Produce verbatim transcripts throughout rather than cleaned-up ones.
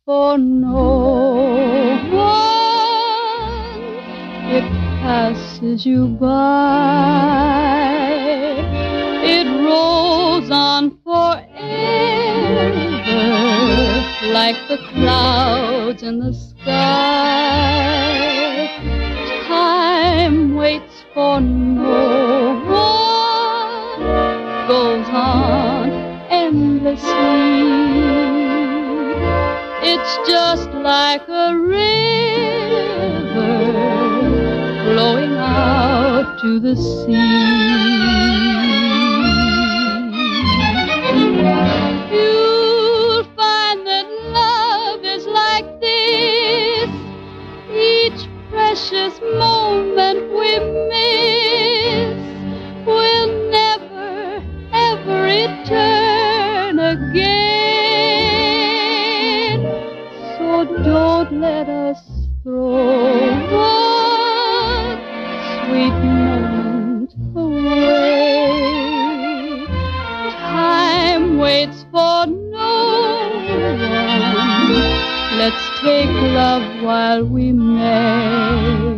for no one. It passes you by. It rolls on forever, like the clouds in the sky. Time waits for no one, goes on endlessly. It's just like a river flowing out to the sea. You'll find that love is like this. Each precious moment we miss will never, ever return again. So don't let us throw one sweet moment away. Time waits for no one. Let's take love while we may.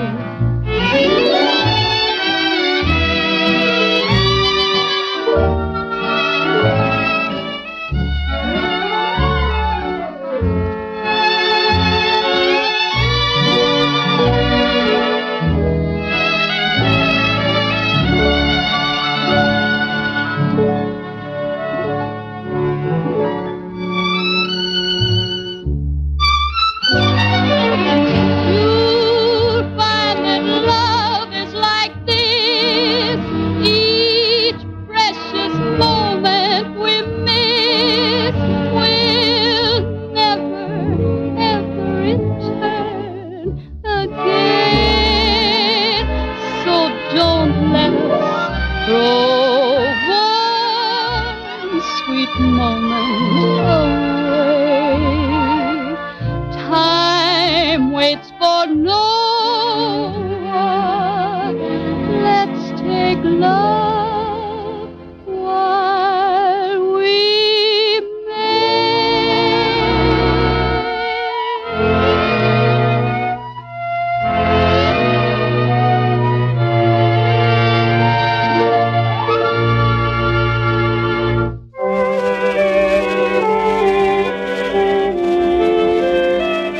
Throw one sweet moment away. Time waits for no